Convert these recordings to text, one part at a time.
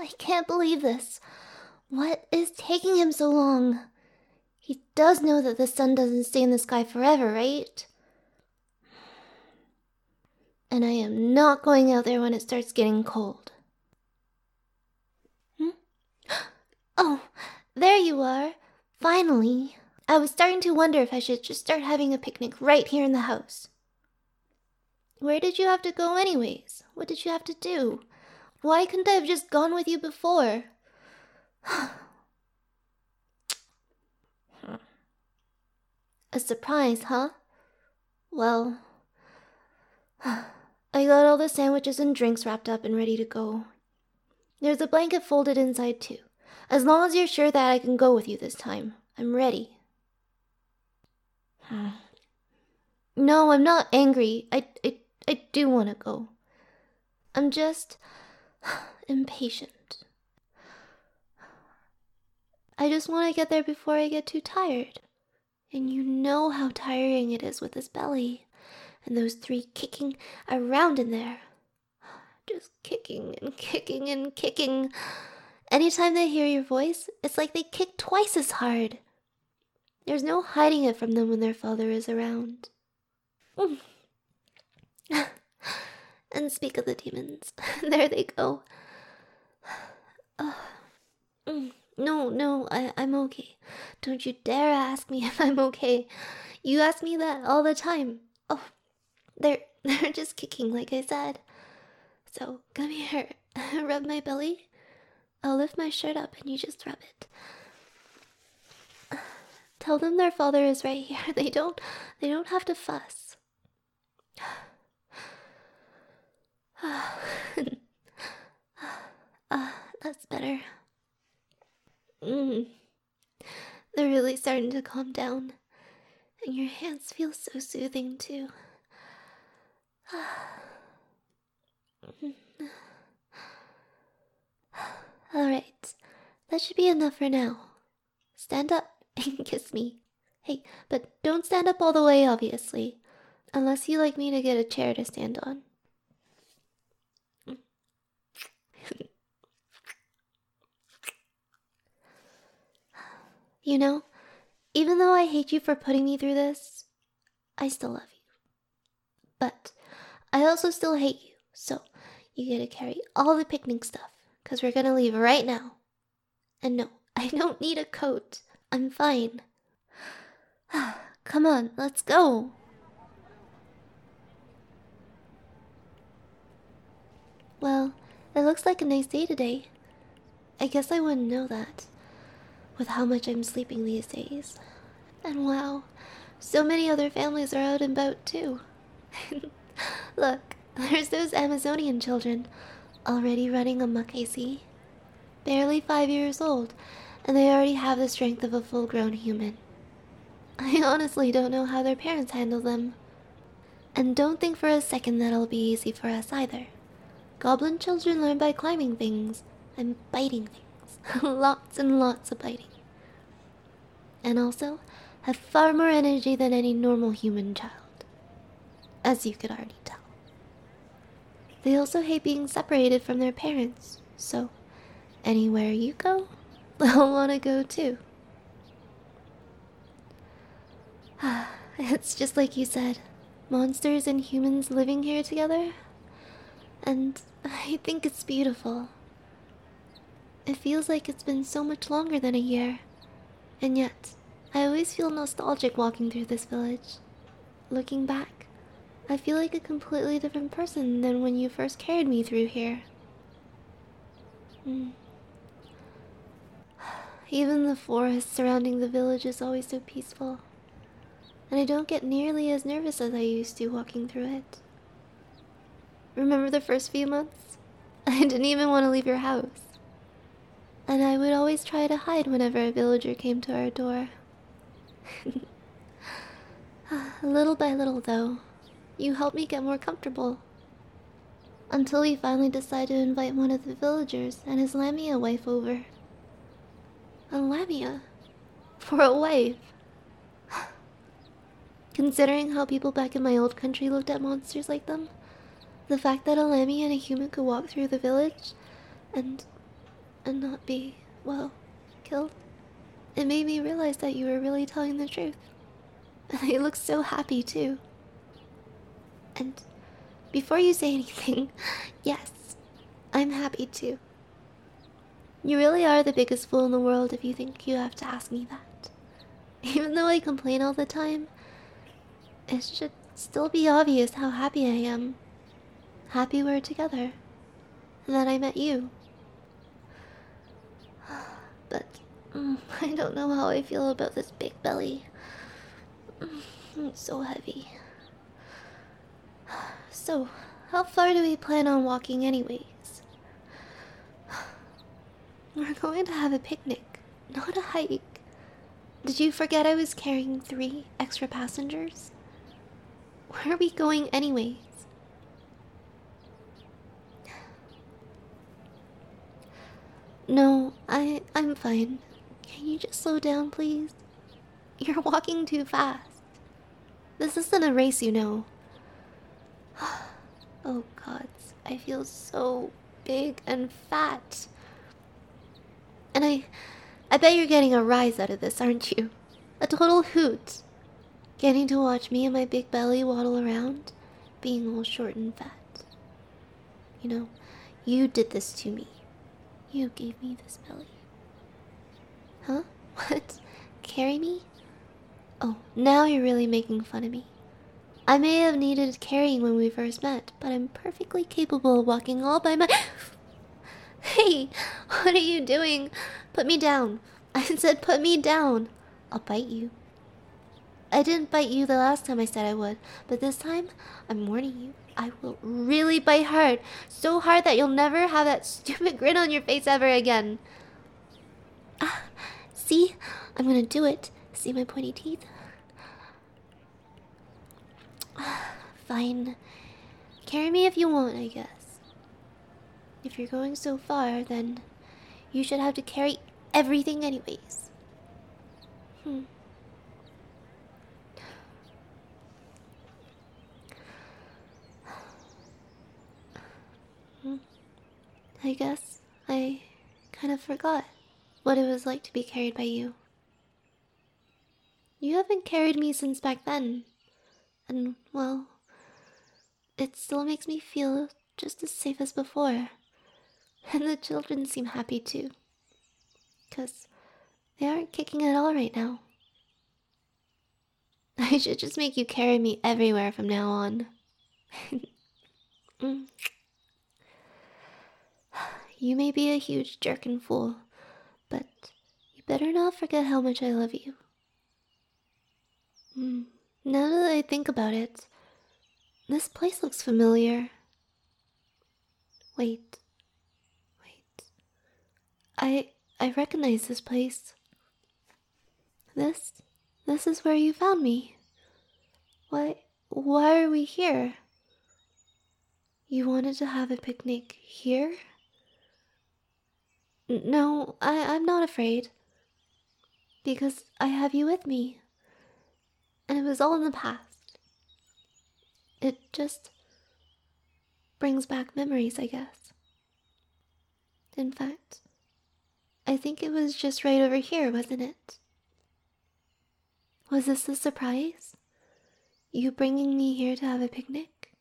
I can't believe this. What is taking him so long? He does know that the sun doesn't stay in the sky forever, right? And I am not going out there when it starts getting cold. Oh, there you are. Finally. I was starting to wonder if I should just start having a picnic right here in the house. Where did you have to go anyways? What did you have to do? Why couldn't I have just gone with you before? A surprise, huh? Well, I got all the sandwiches and drinks wrapped up and ready to go. There's a blanket folded inside too. As long as you're sure that I can go with you this time, I'm ready. No, I'm not angry. I do want to go. I'm just impatient. I just want to get there before I get too tired. And you know how tiring it is with this belly. And those 3 kicking around in there. Just kicking and kicking and kicking. Anytime they hear your voice, it's like they kick twice as hard. There's no hiding it from them when their father is around. And speak of the demons, there they go. No, I'm okay. Don't you dare ask me if I'm okay. You ask me that all the time. Oh, they're just kicking, like I said. So come here, rub my belly. I'll lift my shirt up and you just rub it. Tell them their father is right here. They don't have to fuss. That's better. They're really starting to calm down. And your hands feel so soothing too. Alright, that should be enough for now. Stand up and kiss me. Hey, but don't stand up all the way, obviously. Unless you like me to get a chair to stand on. You know, even though I hate you for putting me through this, I still love you. But I also still hate you, so you get to carry all the picnic stuff, because we're gonna leave right now. And no, I don't need a coat. I'm fine. Come on, let's go. Well, it looks like a nice day today. I guess I wouldn't know that, with how much I'm sleeping these days. And wow, so many other families are out and about too. Look, there's those Amazonian children, already running amok, I see. Barely 5 years old, and they already have the strength of a full-grown human. I honestly don't know how their parents handle them. And don't think for a second that it'll be easy for us either. Goblin children learn by climbing things and biting things. Lots and lots of biting. And also have far more energy than any normal human child, as you could already tell. They also hate being separated from their parents, so anywhere you go, they'll want to go too. It's just like you said, monsters and humans living here together, and I think it's beautiful. It feels like it's been so much longer than a year, and yet I always feel nostalgic walking through this village. Looking back, I feel like a completely different person than when you first carried me through here. Even the forest surrounding the village is always so peaceful, and I don't get nearly as nervous as I used to walking through it. Remember the first few months? I didn't even want to leave your house. And I would always try to hide whenever a villager came to our door. Little by little, though, you helped me get more comfortable. Until we finally decided to invite one of the villagers and his Lamia wife over. A Lamia? For a wife? Considering how people back in my old country looked at monsters like them, the fact that a Lamia and a human could walk through the village, and and not be, well, killed. It made me realize that you were really telling the truth. And you look so happy too. And before you say anything, yes, I'm happy too. You really are the biggest fool in the world if you think you have to ask me that. Even though I complain all the time, it should still be obvious how happy I am. Happy we're together. And that I met you. But I don't know how I feel about this big belly. It's so heavy. So, how far do we plan on walking anyways? We're going to have a picnic, not a hike. Did you forget I was carrying 3 extra passengers? Where are we going anyways? No, I'm fine. Can you just slow down, please? You're walking too fast. This isn't a race, you know. Oh gods, I feel so big and fat. And I bet you're getting a rise out of this, aren't you? A total hoot. Getting to watch me and my big belly waddle around, being all short and fat. You know, you did this to me. You gave me this belly. Huh? What? Carry me? Oh, now you're really making fun of me. I may have needed carrying when we first met, but I'm perfectly capable of walking all by my... Hey, what are you doing? Put me down. I said put me down. I'll bite you. I didn't bite you the last time I said I would, but this time, I'm warning you. I will really bite hard. So hard that you'll never have that stupid grin on your face ever again. Ah, see? I'm gonna do it. See my pointy teeth? Fine. Carry me if you want, I guess. If you're going so far, then you should have to carry everything anyways. I guess I kind of forgot what it was like to be carried by you. You haven't carried me since back then. And, well, it still makes me feel just as safe as before. And the children seem happy too. 'Cause they aren't kicking at all right now. I should just make you carry me everywhere from now on. You may be a huge jerk and fool, but you better not forget how much I love you. Now that I think about it, this place looks familiar. Wait. I recognize this place. This is where you found me. Why are we here? You wanted to have a picnic here? No, I'm not afraid. Because I have you with me. And it was all in the past. It just brings back memories, I guess. In fact, I think it was just right over here, wasn't it? Was this a surprise? You bringing me here to have a picnic?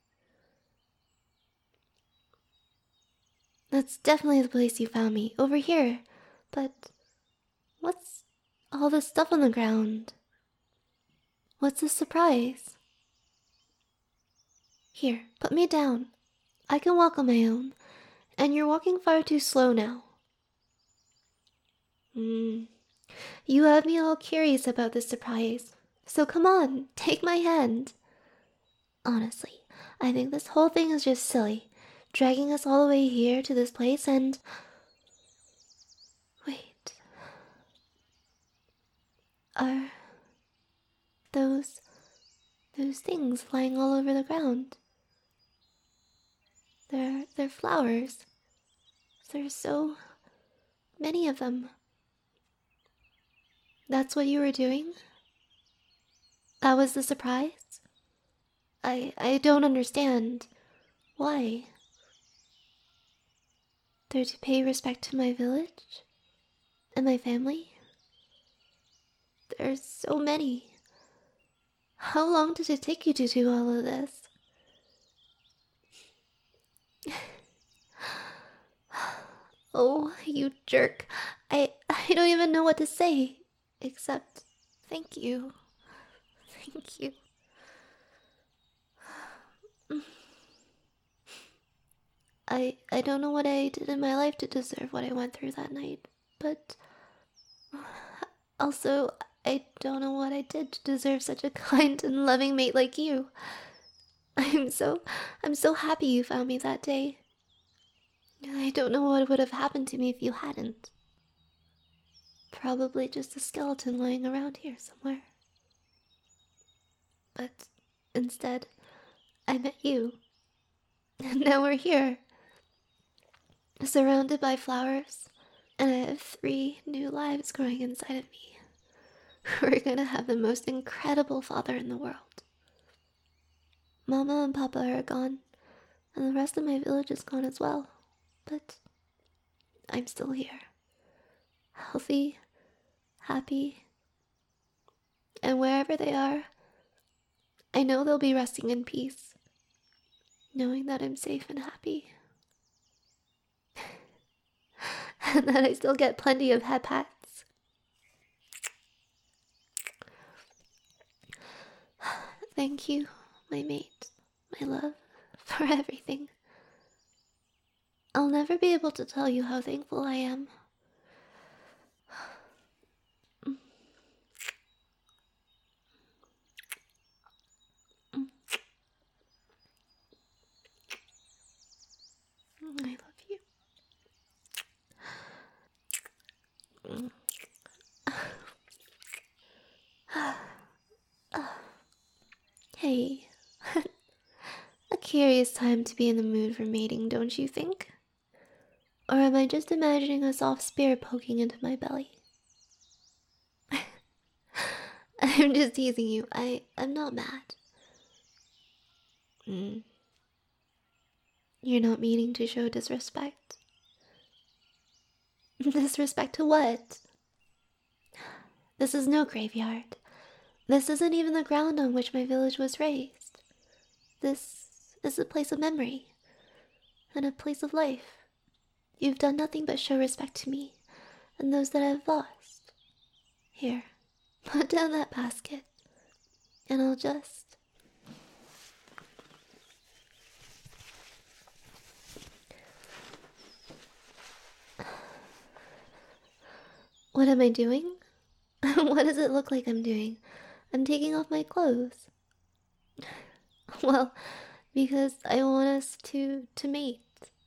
That's definitely the place you found me, over here. But what's all this stuff on the ground? What's the surprise? Here, put me down. I can walk on my own, and you're walking far too slow now. You have me all curious about this surprise, so come on, take my hand. Honestly, I think this whole thing is just silly, dragging us all the way here to this place and... Wait. Are those things lying all over the ground? They're flowers. There's so many of them. That's what you were doing? That was the surprise? I don't understand. Why? They're to pay respect to my village and my family. There's so many. How long did it take you to do all of this? Oh, you jerk. I don't even know what to say. Except, thank you. Thank you. I don't know what I did in my life to deserve what I went through that night, but also I don't know what I did to deserve such a kind and loving mate like you. I'm so I'm so happy you found me that day. I don't know what would have happened to me if you hadn't. Probably just a skeleton lying around here somewhere. But instead, I met you. And now we're here, surrounded by flowers, and I have 3 new lives growing inside of me. We're gonna have the most incredible father in the world. Mama and Papa are gone, and the rest of my village is gone as well. But I'm still here. Healthy, happy, and wherever they are, I know they'll be resting in peace, knowing that I'm safe and happy. And that I still get plenty of head pats. Thank you, my mate, my love, for everything. I'll never be able to tell you how thankful I am. I love you. Hey, a curious time to be in the mood for mating, don't you think? Or am I just imagining a soft spear poking into my belly? I'm just teasing you. I'm not mad. You're not meaning to show disrespect. Disrespect to what? This is no graveyard. This isn't even the ground on which my village was raised. This is a place of memory, and a place of life. You've done nothing but show respect to me, and those that I've lost. Here, put down that basket, and I'll just... What am I doing? What does it look like I'm doing? I'm taking off my clothes. Well, because I want us to mate.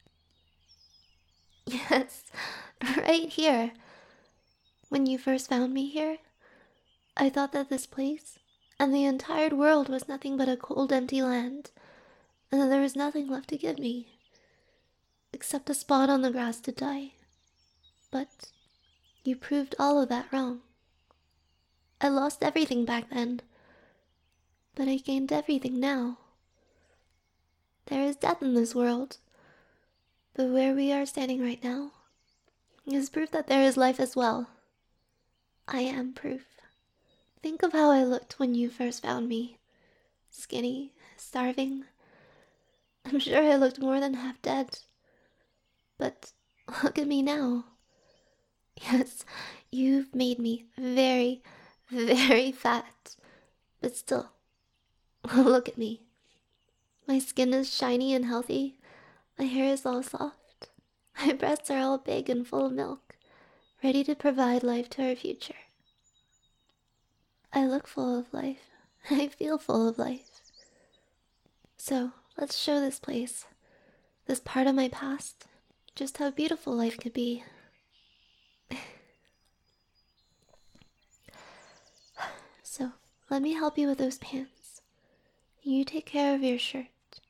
Yes, right here. When you first found me here, I thought that this place and the entire world was nothing but a cold, empty land, and that there was nothing left to give me, except a spot on the grass to die. But you proved all of that wrong. I lost everything back then, but I gained everything now. There is death in this world, but where we are standing right now is proof that there is life as well. I am proof. Think of how I looked when you first found me. Skinny, starving. I'm sure I looked more than half dead. But look at me now. Yes, you've made me very, very fat. But still, look at me. My skin is shiny and healthy. My hair is all soft. My breasts are all big and full of milk, ready to provide life to our future. I look full of life. I feel full of life. So, let's show this place, this part of my past, just how beautiful life could be. So, let me help you with those pants. You take care of your shirt.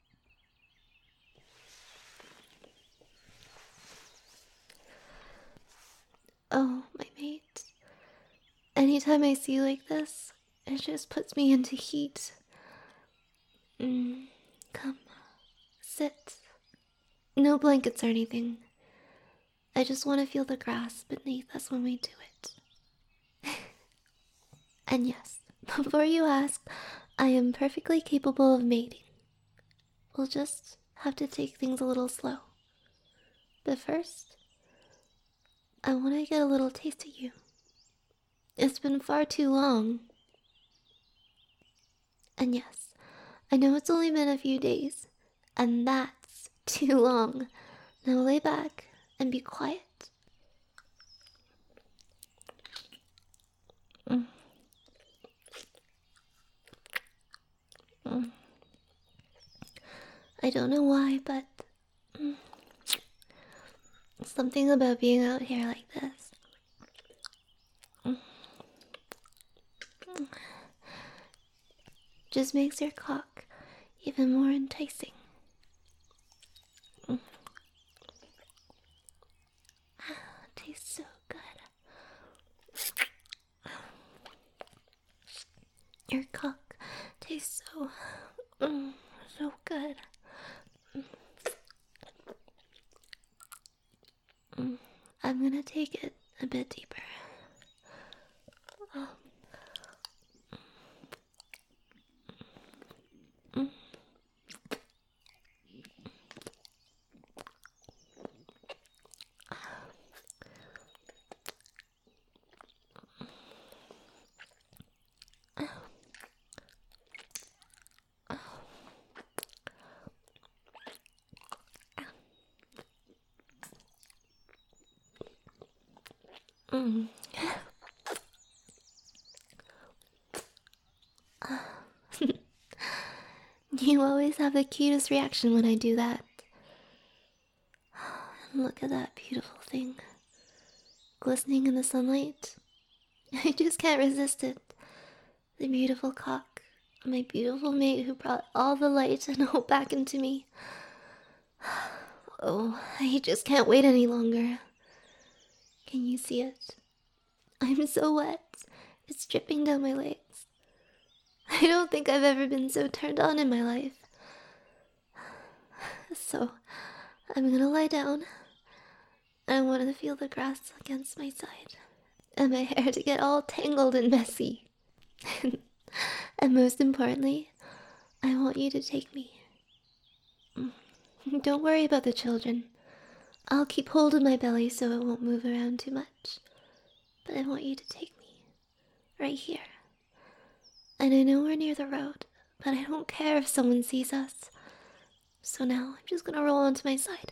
Oh, my mate. Anytime I see you like this, it just puts me into heat. Come, sit. No blankets or anything. I just want to feel the grass beneath us when we do it. And yes, before you ask, I am perfectly capable of mating. We'll just have to take things a little slow. But first, I want to get a little taste of you. It's been far too long. And yes, I know it's only been a few days, and that's too long. Now lay back and be quiet. Mm. Mm. I don't know why, but something about being out here like this just makes your cock even more enticing. Tastes so good. Your cock tastes so good. I'm gonna take it a bit deeper. Mm. You always have the cutest reaction when I do that. And look at that beautiful thing, glistening in the sunlight. I just can't resist it. The beautiful cock, my beautiful mate who brought all the light and hope back into me. Oh, I just can't wait any longer. Can you see it? I'm so wet. It's dripping down my legs. I don't think I've ever been so turned on in my life. So, I'm gonna lie down. I want to feel the grass against my side, and my hair to get all tangled and messy. And most importantly, I want you to take me. Don't worry about the children. I'll keep hold of my belly so it won't move around too much. But I want you to take me. Right here. And I know we're near the road, but I don't care if someone sees us. So now I'm just gonna roll onto my side.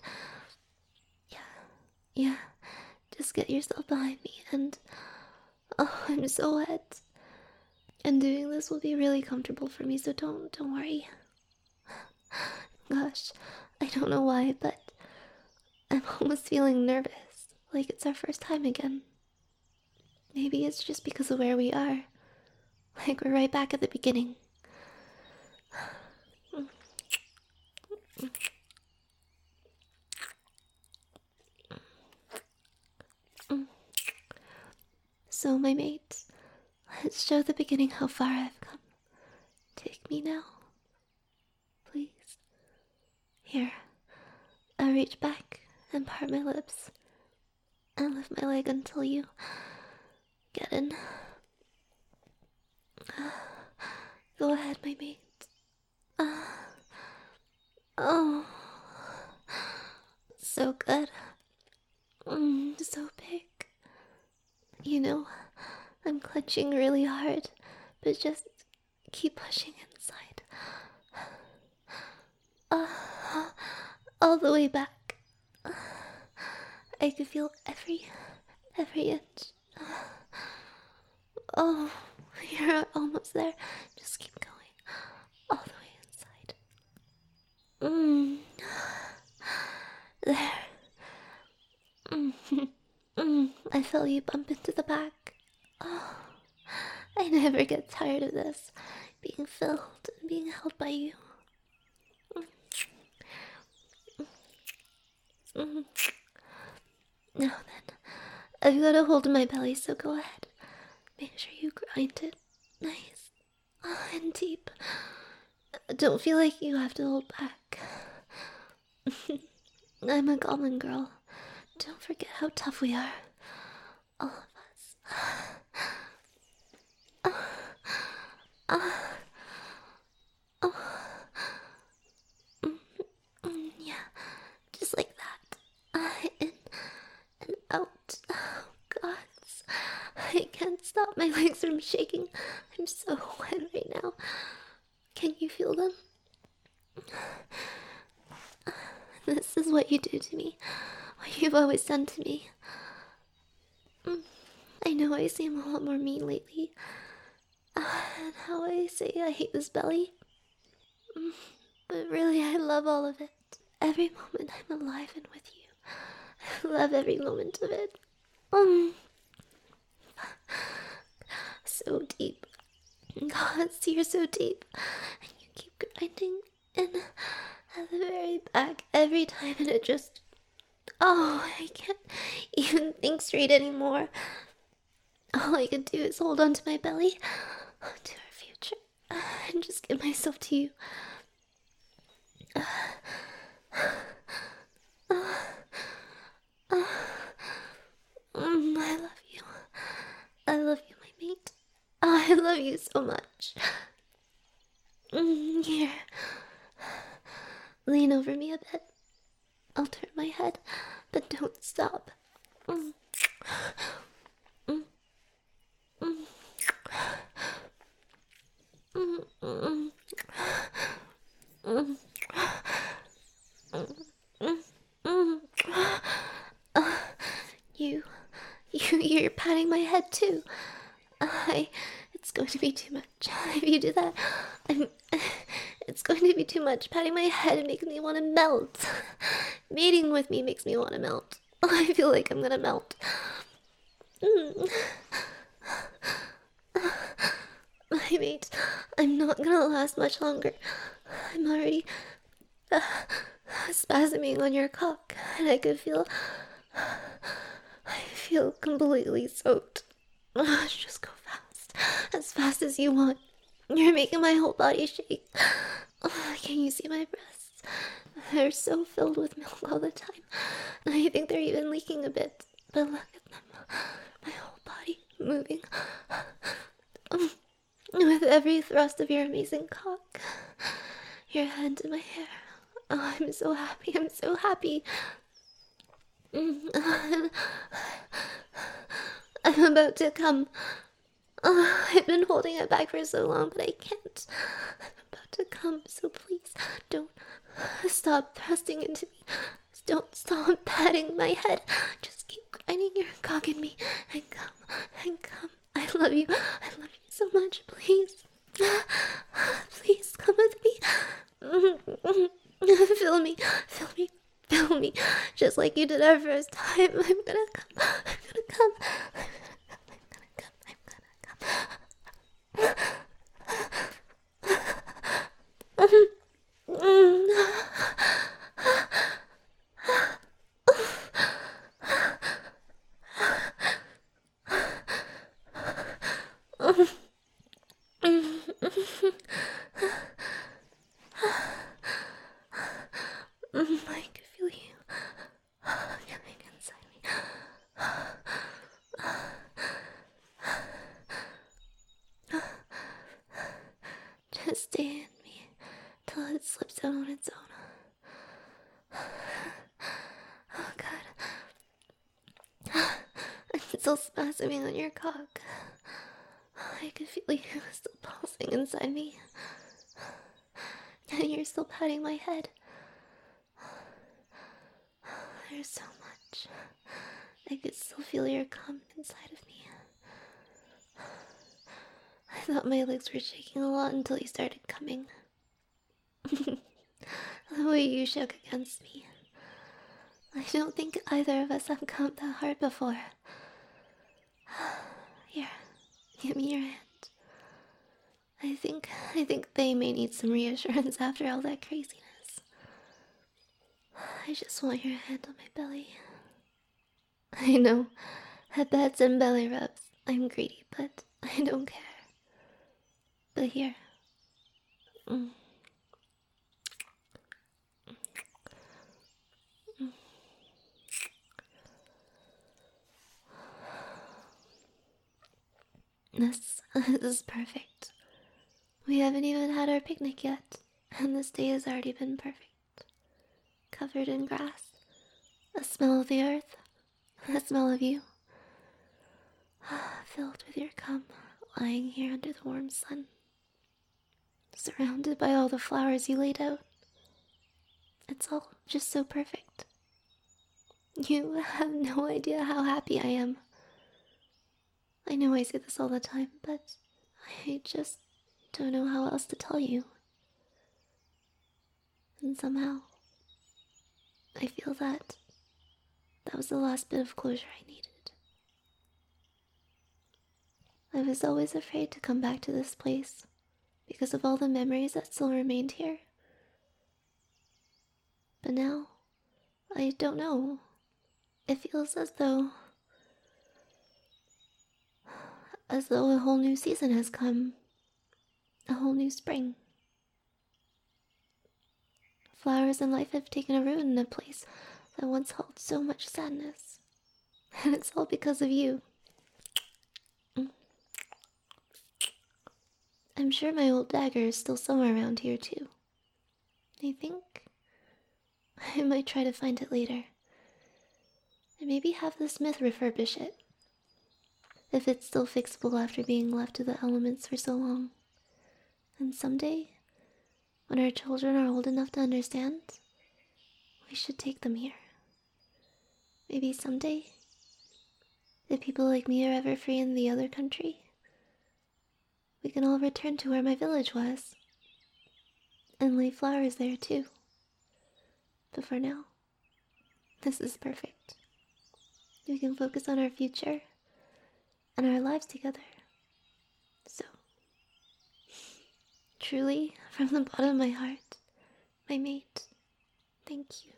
Yeah. Just get yourself behind me and... Oh, I'm so wet. And doing this will be really comfortable for me, so don't worry. Gosh, I don't know why, but I'm almost feeling nervous, like it's our first time again. Maybe it's just because of where we are. Like we're right back at the beginning. So, my mates, let's show the beginning how far I've come. Take me now. Please. Here, I'll reach back and part my lips and lift my leg until you get in. Go ahead, my mate. Oh, so good. So big. You know, I'm clenching really hard, but just keep pushing inside. All the way back. I could feel every inch. Oh, you're almost there. Just keep going. All the way inside. There. I felt you bump into the back. Oh, I never get tired of this. Being filled and being held by you. Now then, I've got a hold of my belly, so go ahead. Make sure you grind it nice and deep. Don't feel like you have to hold back. I'm a goblin girl. Don't forget how tough we are. All of us. Yeah, just like that. In and out. Oh, God. I can't stop my legs from shaking. I'm so wet right now. Can you feel them? This is what you do to me. What you've always done to me. I know I seem a lot more mean lately. And how I say I hate this belly. But really, I love all of it. Every moment I'm alive and with you. I love every moment of it. So deep. God, you're so deep. And you keep grinding in at the very back every time, and it just... Oh, I can't even think straight anymore. All I can do is hold on to my belly, to our future, and just give myself to you. I love you. I love you, my mate. I love you so much. Here. Lean over me a bit. I'll turn my head, but don't stop. You're patting my head too. It's going to be too much. If you do that, it's going to be too much. Patting my head and making me want to melt. Mating with me makes me want to melt. I feel like I'm gonna melt. My mate, I'm not gonna last much longer. I'm already spasming on your cock, and I feel completely soaked. Just go fast. As fast as you want. You're making my whole body shake. Can you see my breasts? They're so filled with milk all the time. I think they're even leaking a bit. But look at them. My whole body moving. With every thrust of your amazing cock. Your head to my hair. Oh, I'm so happy. I'm so happy. I'm about to come. I've been holding it back for so long, but I can't. I'm about to come, so please don't stop thrusting into me. Don't stop patting my head. Just keep grinding your cock in me and come and come. I love you. I love you so much. Please. Please come with me. Feel me. Feel me. Feel me. Just like you did our first time. I'm gonna come. I'm gonna come. I can feel you coming inside me. Just stay in me till it slips out on its own. Oh God. I'm still spasming on your cock. I can feel you still pulsing inside me. And you're still patting my head. There's so much. I could still feel your cum inside of me. I thought my legs were shaking a lot until you started coming. The way you shook against me. I don't think either of us have come that hard before. Here, give me your hand. I think they may need some reassurance after all that craziness. I just want your hand on my belly. I know, headbeds and belly rubs. I'm greedy, but I don't care. But here. This is perfect. We haven't even had our picnic yet, and this day has already been perfect. Covered in grass, the smell of the earth, the smell of you, filled with your cum, lying here under the warm sun, surrounded by all the flowers you laid out. It's all just so perfect. You have no idea how happy I am. I know I say this all the time, but I just don't know how else to tell you. And somehow, I feel that was the last bit of closure I needed. I was always afraid to come back to this place because of all the memories that still remained here. But now, I don't know. It feels as though a whole new season has come. A whole new spring. Flowers and life have taken a root in a place that once held so much sadness. And it's all because of you. I'm sure my old dagger is still somewhere around here too. I think I might try to find it later. And maybe have the smith refurbish it. If it's still fixable after being left to the elements for so long. And someday, when our children are old enough to understand, we should take them here. Maybe someday, if people like me are ever free in the other country, we can all return to where my village was. And leave flowers there too. But for now, this is perfect. We can focus on our future and our lives together. So, truly, from the bottom of my heart, my mate, thank you.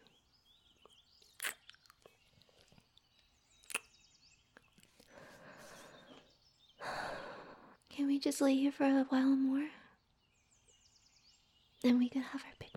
Can we just lay here for a while more? Then we can have our picnic.